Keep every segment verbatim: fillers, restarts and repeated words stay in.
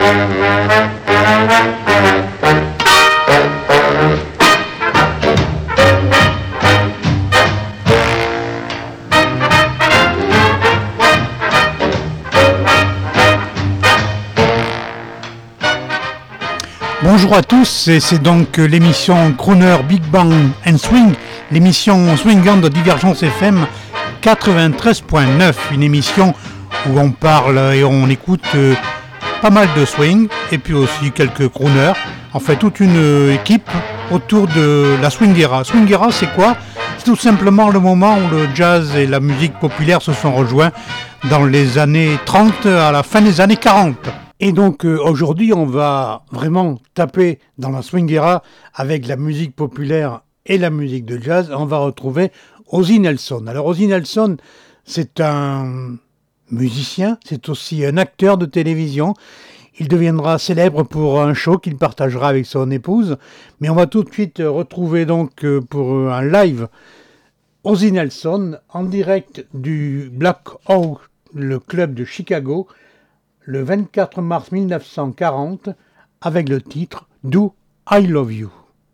Bonjour à tous, et c'est donc l'émission Crooner Big Bang and Swing, l'émission swingante de Divergence F M quatre-vingt-treize neuf, une émission où on parle et on écoute euh, pas mal de swing et puis aussi quelques crooners, en fait toute une euh, équipe autour de la swingera. Swingera, c'est quoi? C'est tout simplement le moment où le jazz et la musique populaire se sont rejoints dans les années trente à la fin des années quarante. Et donc euh, aujourd'hui, on va vraiment taper dans la swingera avec la musique populaire et la musique de jazz. On va retrouver Ozzie Nelson. Alors Ozzie Nelson, c'est un musicien, c'est aussi un acteur de télévision. Il deviendra célèbre pour un show qu'il partagera avec son épouse. Mais on va tout de suite retrouver donc euh, pour un live Ozzie Nelson en direct du Black Hawk, le club de Chicago, le vingt-quatre mars mille neuf cent quarante, avec le titre « Do I Love You ».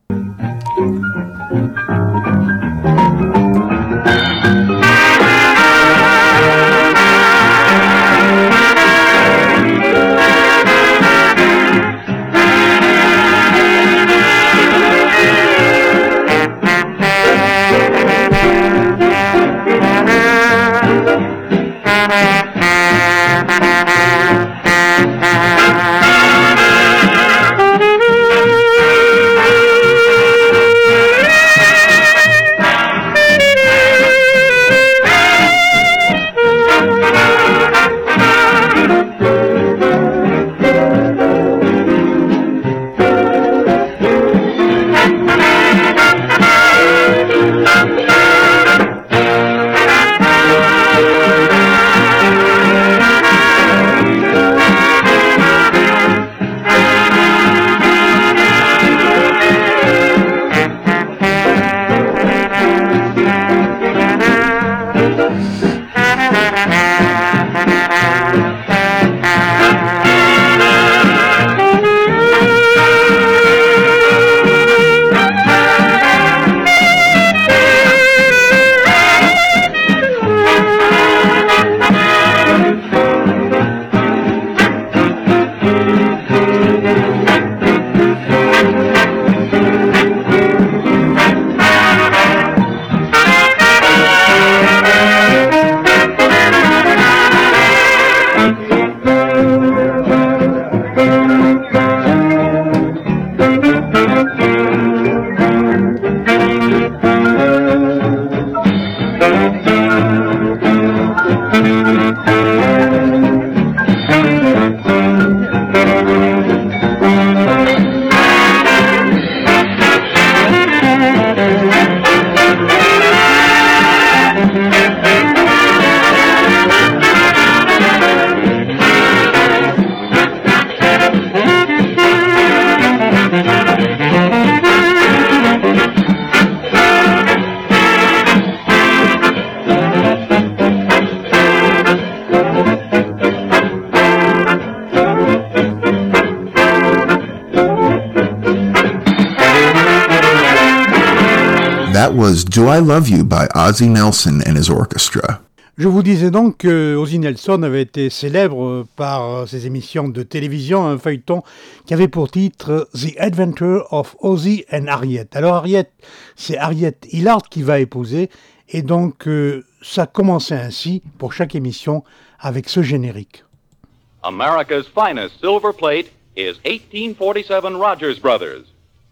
That was Do I Love You by Ozzie Nelson and his orchestra. Je vous disais donc que Ozzie Nelson avait été célèbre par ses émissions de télévision, un feuilleton qui avait pour titre The Adventure of Ozzie and Harriet. Alors Harriet, c'est Harriet Hillard qui va épouser, et donc euh, ça commençait ainsi pour chaque émission avec ce générique. America's finest silver plate is eighteen forty-seven Rogers Brothers.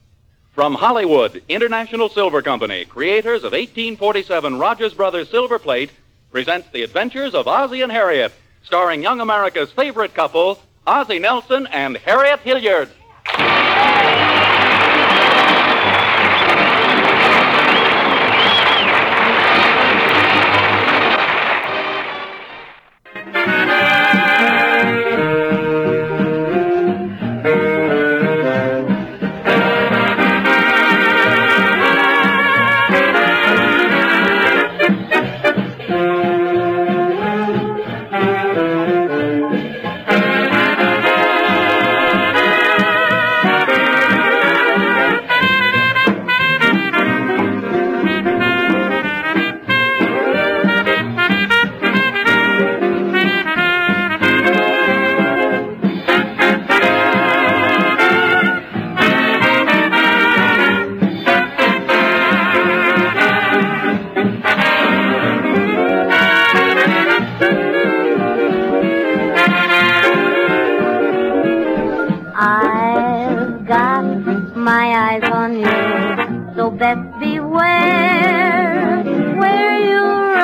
From Hollywood, International Silver Company, creators of eighteen forty-seven Rogers Brothers Silver Plate, presents The Adventures of Ozzie and Harriet, starring young America's favorite couple, Ozzie Nelson and Harriet Hilliard. my eyes on you, so best beware where you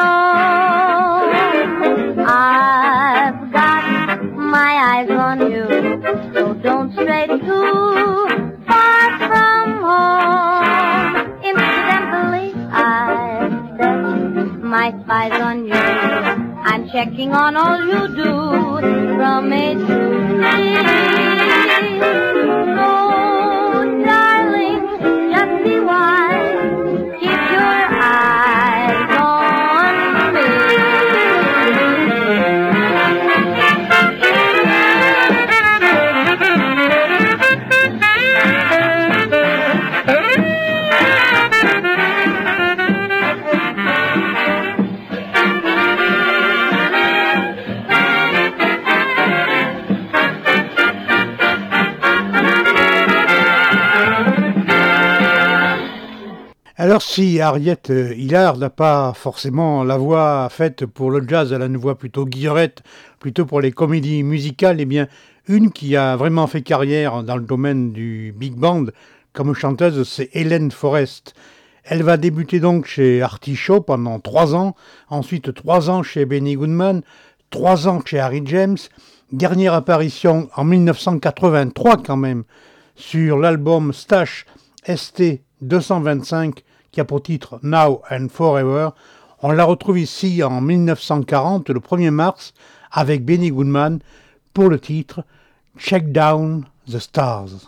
roam. I've got my eyes on you, so don't stray too far from home. Incidentally, I've set my spies on you. I'm checking on all you do from A to Z. So, darling, just be wise. Keep your eyes on me. Alors si Harriet Hillard n'a pas forcément la voix faite pour le jazz, elle a une voix plutôt guillerette, plutôt pour les comédies musicales, eh bien une qui a vraiment fait carrière dans le domaine du big band comme chanteuse, c'est Helen Forrest. Elle va débuter donc chez Artie Shaw pendant trois ans, ensuite trois ans chez Benny Goodman, trois ans chez Harry James, dernière apparition en dix-neuf cent quatre-vingt-trois quand même, sur l'album Stash S T deux cent vingt-cinq, qui a pour titre Now and Forever. On la retrouve ici en dix-neuf cent quarante, le premier mars, avec Benny Goodman, pour le titre Check Down the Stars.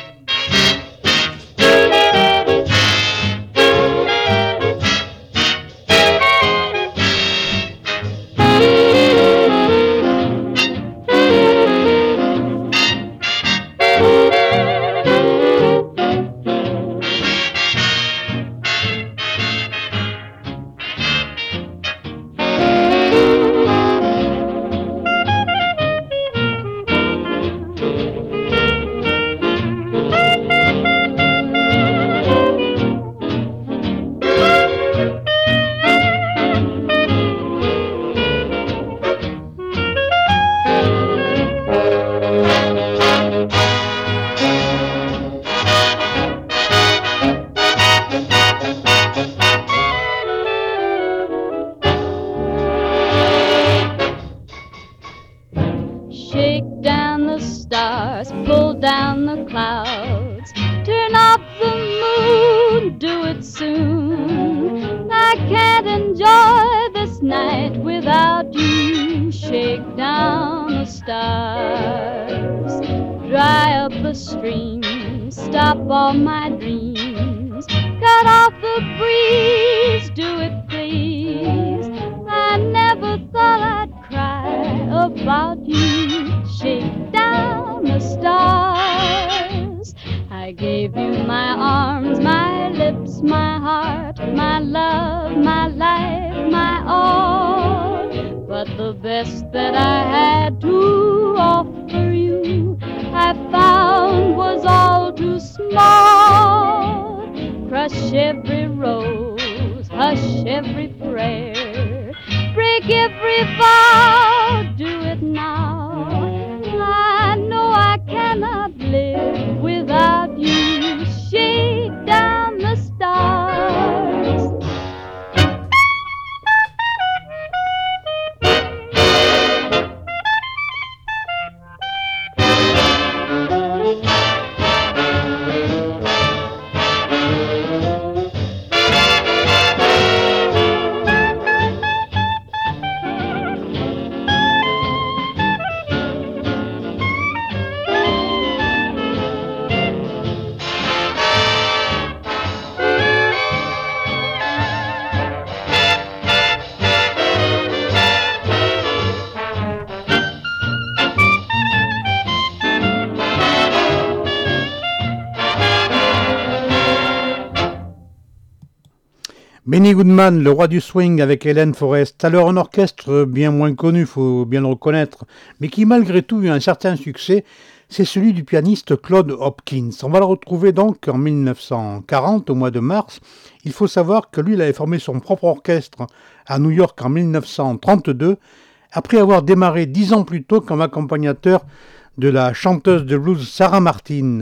Benny Goodman, le roi du swing avec Helen Forrest, alors un orchestre bien moins connu, faut bien le reconnaître, mais qui malgré tout a eu un certain succès, c'est celui du pianiste Claude Hopkins. On va le retrouver donc en dix-neuf cent quarante, au mois de mars. Il faut savoir que lui, il avait formé son propre orchestre à New York en dix-neuf cent trente-deux, après avoir démarré dix ans plus tôt comme accompagnateur de la chanteuse de blues Sarah Martin.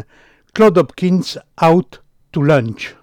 Claude Hopkins, Out to Lunch.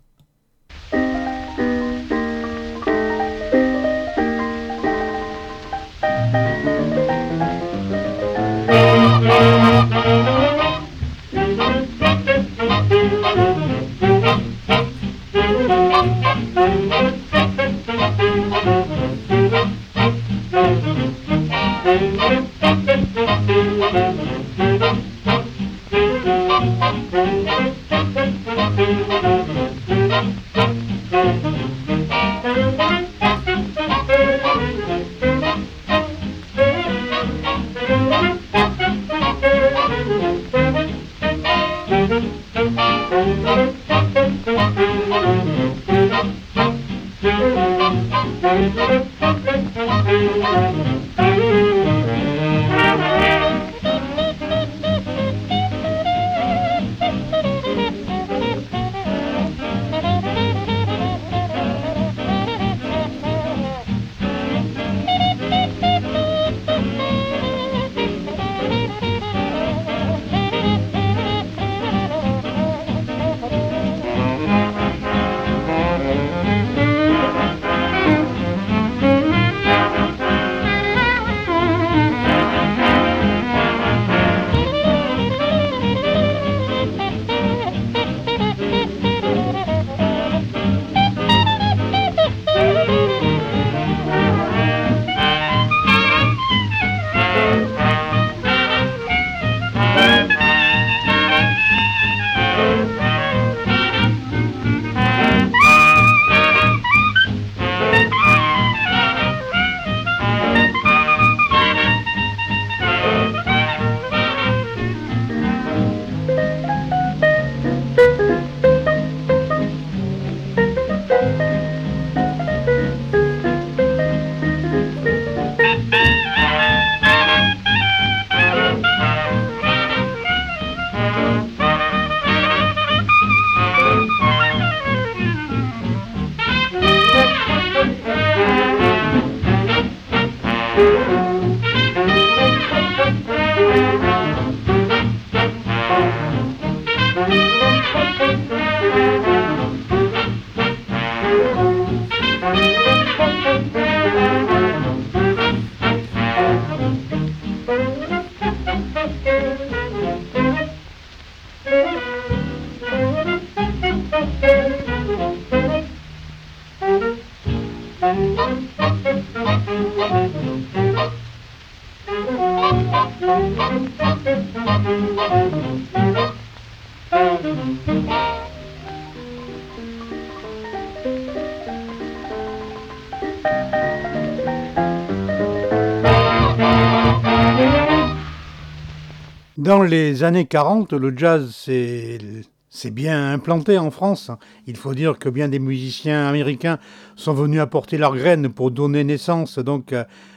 Dans les années quarante, le jazz s'est, s'est bien implanté en France. Il faut dire que bien des musiciens américains sont venus apporter leurs graines pour donner naissance donc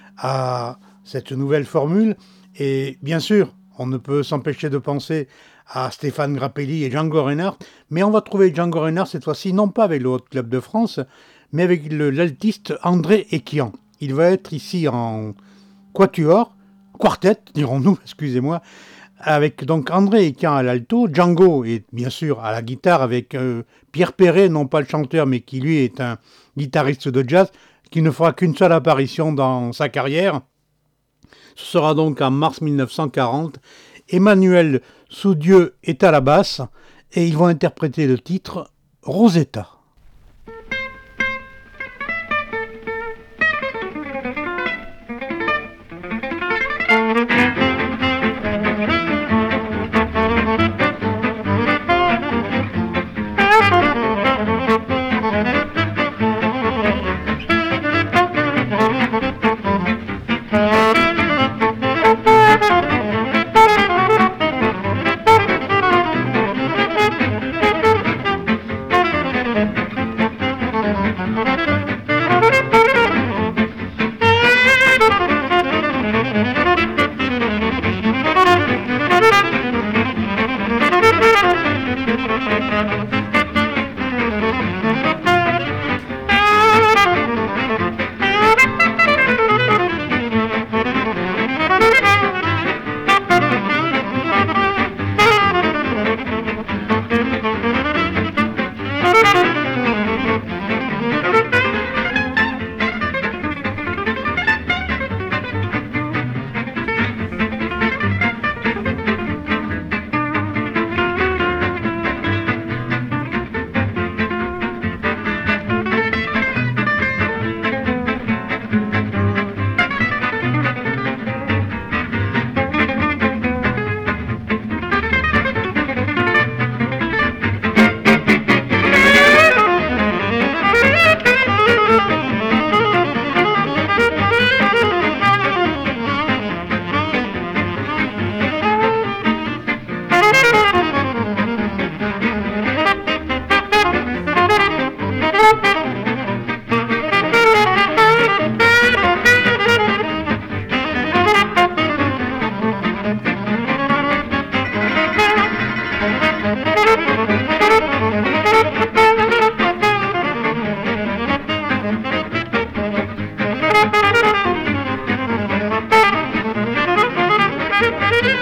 à cette nouvelle formule. Et bien sûr, on ne peut s'empêcher de penser à Stéphane Grappelli et Django Reinhardt, mais on va trouver Django Reinhardt cette fois-ci non pas avec le Hot Club de France, mais avec le, l'altiste André Ekian. Il va être ici en quatuor, quartet, dirons-nous, excusez-moi, avec donc André Ekian à l'alto, Django et bien sûr à la guitare avec euh, Pierre Perret, non pas le chanteur, mais qui lui est un guitariste de jazz, qui ne fera qu'une seule apparition dans sa carrière. Ce sera donc en mars mille neuf cent quarante. Emmanuel Soudieu est à la basse et ils vont interpréter le titre Rosetta.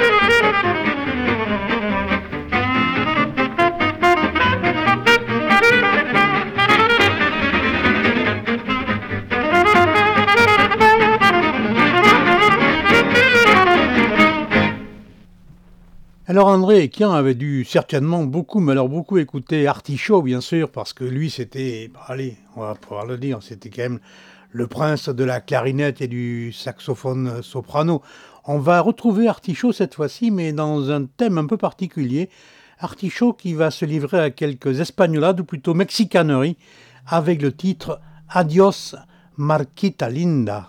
Alors André Kian avait dû certainement beaucoup, mais alors beaucoup écouter Artichaut bien sûr, parce que lui c'était, bah, allez, on va pouvoir le dire, c'était quand même le prince de la clarinette et du saxophone soprano. On va retrouver Artichaut cette fois-ci, mais dans un thème un peu particulier. Artichaut qui va se livrer à quelques espagnolades, ou plutôt mexicaneries, avec le titre Adios Marquita Linda.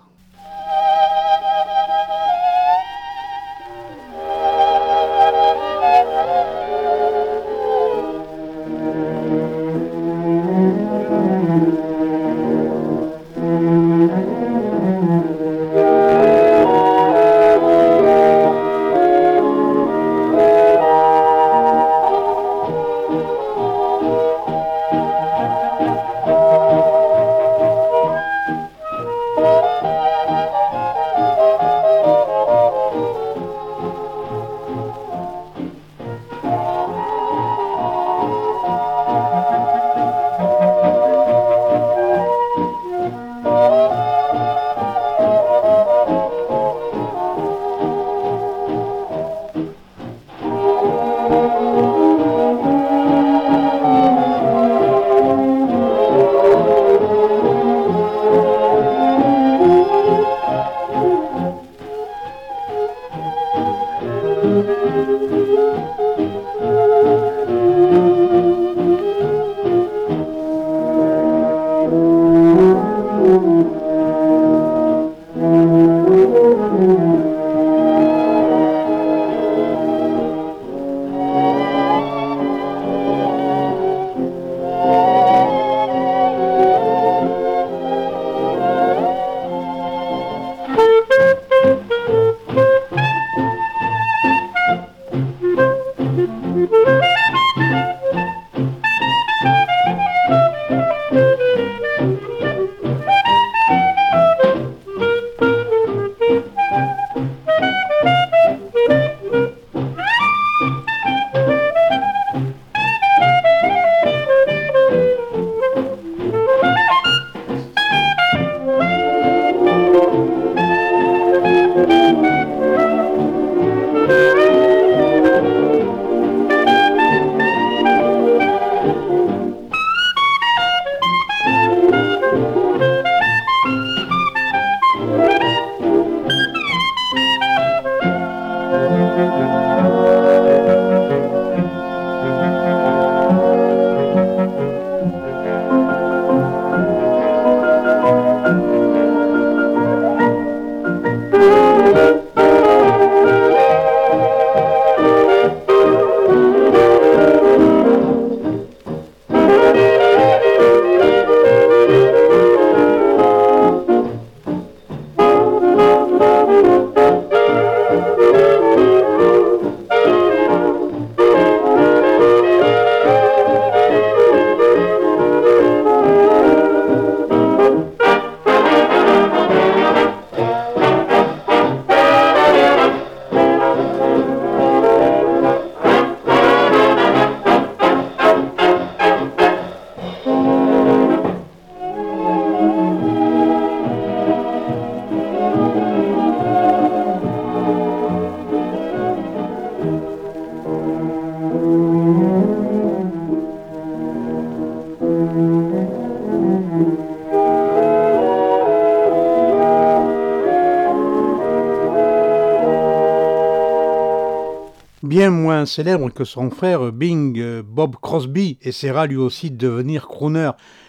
Bien moins célèbre que son frère Bing, Bob Crosby essaiera lui aussi de devenir crooner,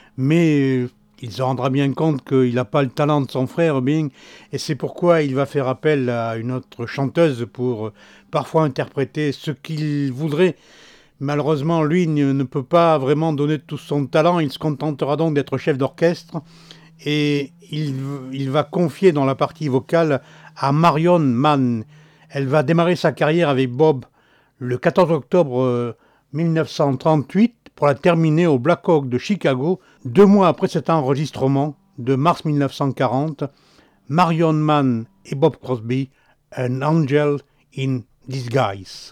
mais il se rendra bien compte qu'il n'a pas le talent de son frère Bing, et c'est pourquoi il va faire appel à une autre chanteuse pour parfois interpréter ce qu'il voudrait. Malheureusement, lui ne peut pas vraiment donner tout son talent, il se contentera donc d'être chef d'orchestre, et il, il va confier dans la partie vocale à Marion Mann. Elle va démarrer sa carrière avec Bob le quatorze octobre mille neuf cent trente-huit pour la terminer au Black Hawk de Chicago. Deux mois après cet enregistrement de mars mille neuf cent quarante, Marion Mann et Bob Crosby, An Angel in Disguise.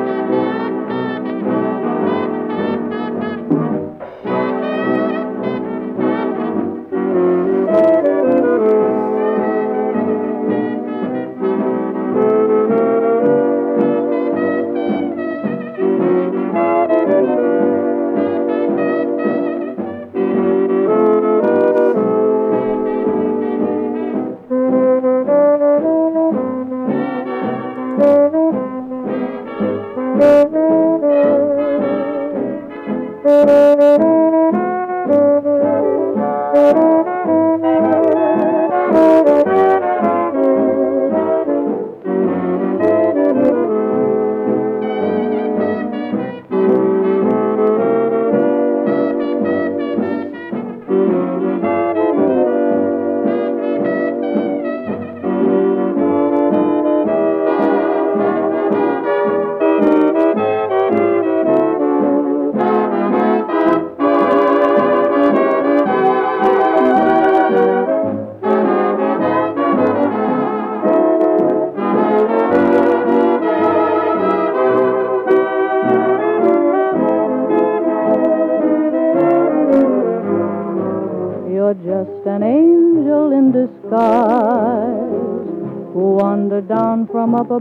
Just an angel in disguise who wandered down from up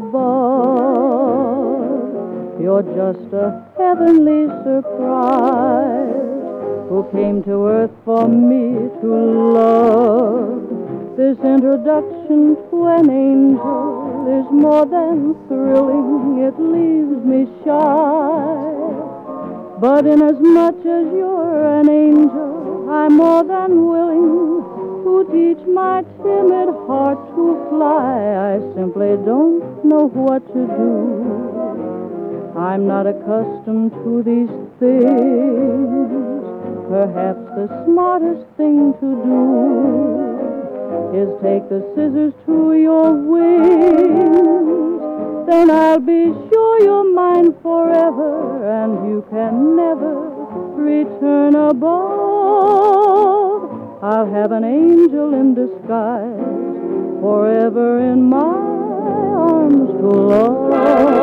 above. You're just a heavenly surprise who came to earth for me to love. This introduction to an angel is more than thrilling. It leaves me shy. But inasmuch as you're an angel, I'm more than willing to teach my timid heart to fly. I simply don't know what to do. I'm not accustomed to these things. Perhaps the smartest thing to do is take the scissors to your wings. Then I'll be sure you're mine forever, and you can never return above. I'll have an angel in disguise forever in my arms to love.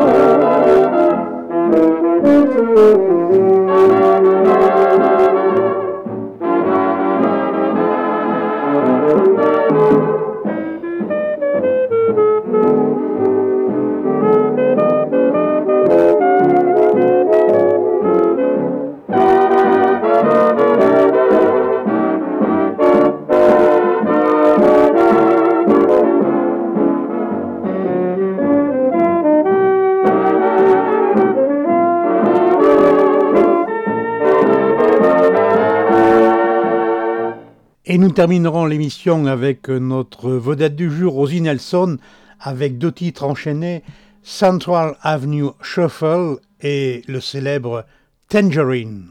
Et nous terminerons l'émission avec notre vedette du jour, Rosie Nelson, avec deux titres enchaînés, Central Avenue Shuffle et le célèbre Tangerine.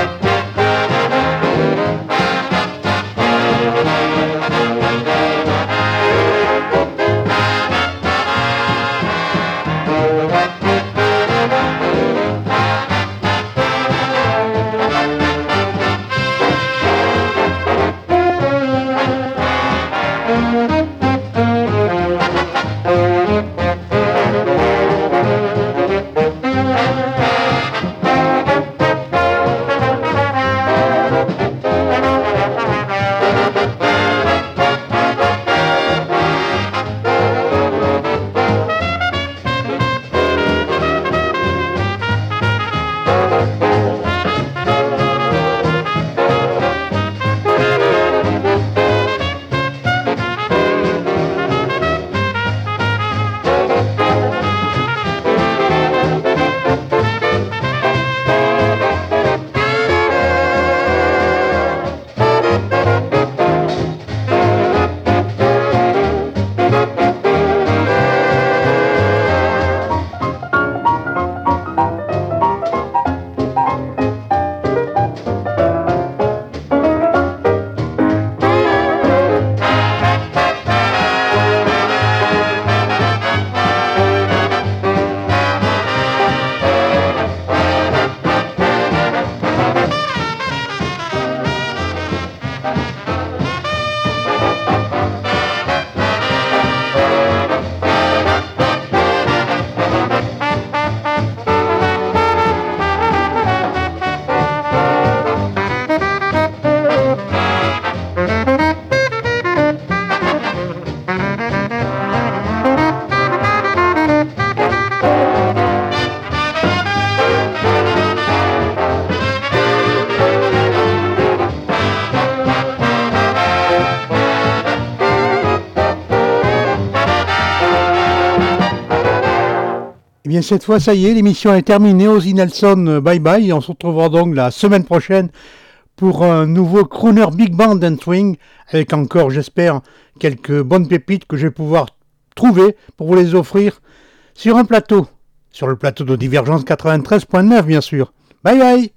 bien cette fois, ça y est, l'émission est terminée. Ozzy Nelson, bye bye. Et on se retrouvera donc la semaine prochaine pour un nouveau crooner Big Band and Swing, avec encore, j'espère, quelques bonnes pépites que je vais pouvoir trouver pour vous les offrir sur un plateau. Sur le plateau de Divergence quatre-vingt-treize point neuf, bien sûr. Bye bye.